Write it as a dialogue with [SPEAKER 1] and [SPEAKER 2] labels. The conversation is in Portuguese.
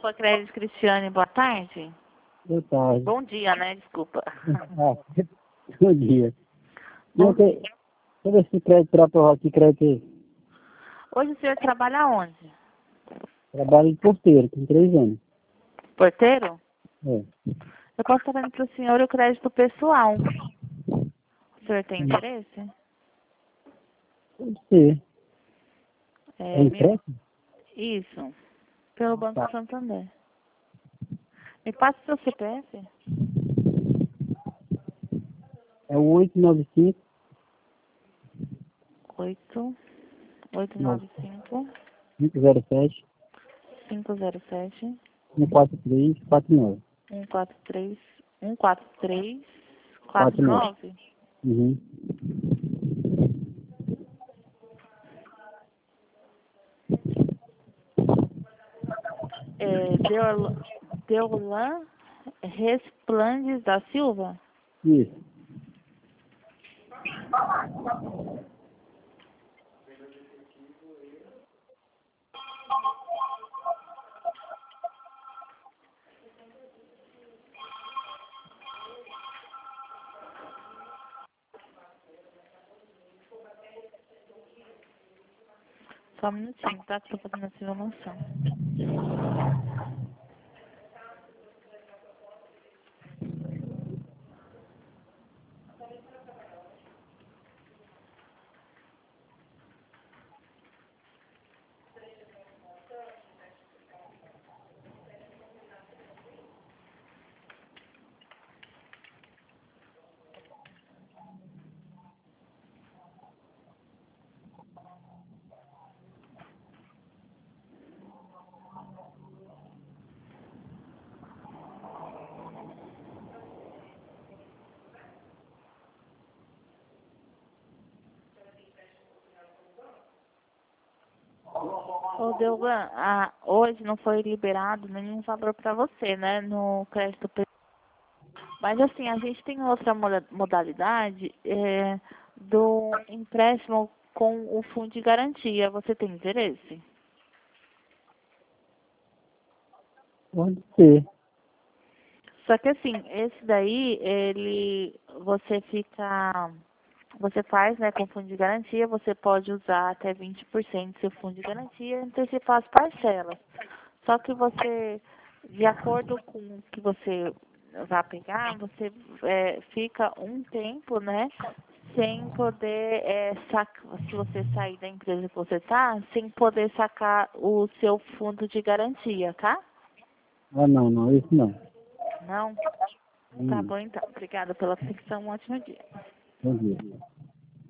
[SPEAKER 1] Opa, Crédito Cristiane, boa tarde.
[SPEAKER 2] Boa tarde.
[SPEAKER 1] Bom dia, né? Desculpa.
[SPEAKER 2] Bom dia.
[SPEAKER 1] Bom
[SPEAKER 2] Cadê
[SPEAKER 1] dia.
[SPEAKER 2] esse crédito para provar que crédito é esse?
[SPEAKER 1] Hoje o senhor trabalha onde?
[SPEAKER 2] Trabalho de porteiro, com 3 anos.
[SPEAKER 1] Porteiro?
[SPEAKER 2] É.
[SPEAKER 1] Eu posso estar dando para o senhor o crédito pessoal. O senhor tem interesse?
[SPEAKER 2] Pode ser. É
[SPEAKER 1] Me...
[SPEAKER 2] empréstimo?
[SPEAKER 1] Isso. Pelo Banco
[SPEAKER 2] Tá.
[SPEAKER 1] Santander. Me passa o seu CPF?
[SPEAKER 2] É o 895
[SPEAKER 1] 895
[SPEAKER 2] 507
[SPEAKER 1] 507
[SPEAKER 2] 14349.
[SPEAKER 1] 143 143
[SPEAKER 2] 49.
[SPEAKER 1] 49.
[SPEAKER 2] Uhum.
[SPEAKER 1] Deolan Resplandes da Silva?
[SPEAKER 2] Isso.
[SPEAKER 1] Só um minutinho, tá? Que eu tô fazendo essa simulação. Ô, Deolan, hoje não foi liberado nenhum valor para você, né? No crédito. Mas assim, a gente tem outra modalidade do empréstimo com o fundo de garantia. Você tem interesse?
[SPEAKER 2] Pode ser.
[SPEAKER 1] Só que assim, esse daí, você faz, né, com fundo de garantia, você pode usar até 20% do seu fundo de garantia e antecipar as parcelas. Só que você, de acordo com o que você vai pegar, você fica um tempo, né, sem poder sacar, se você sair da empresa que você está, sem poder sacar o seu fundo de garantia, tá?
[SPEAKER 2] Ah, não, isso não.
[SPEAKER 1] Não? Tá bom então. Obrigada pela atenção. Um ótimo dia.
[SPEAKER 2] Bom dia.